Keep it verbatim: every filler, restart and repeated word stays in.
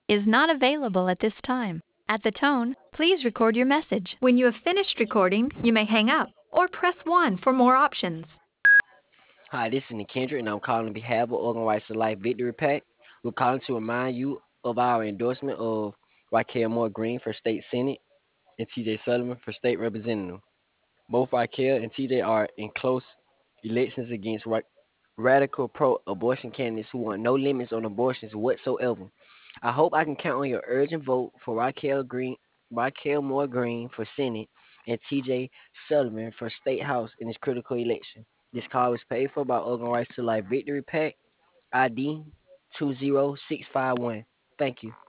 is not available at this time. At the tone, please record your message. When you have finished recording, you may hang up or press one for more options. Hi, this is Nick Kendrick, and I'm calling on behalf of Organ Rights to Life Victory Pack. We're calling to remind you of our endorsement of Raquel Moore Green for State Senate and T J Sullivan for State Representative. Both Raquel and T J are in close elections against ra- radical pro-abortion candidates who want no limits on abortions whatsoever. I hope I can count on your urgent vote for Raquel Green, Raquel Moore Green for Senate and T J Sullivan for State House in this critical election. This call was paid for by Organ Rights to Life Victory Pack I D two zero six five one. Thank you.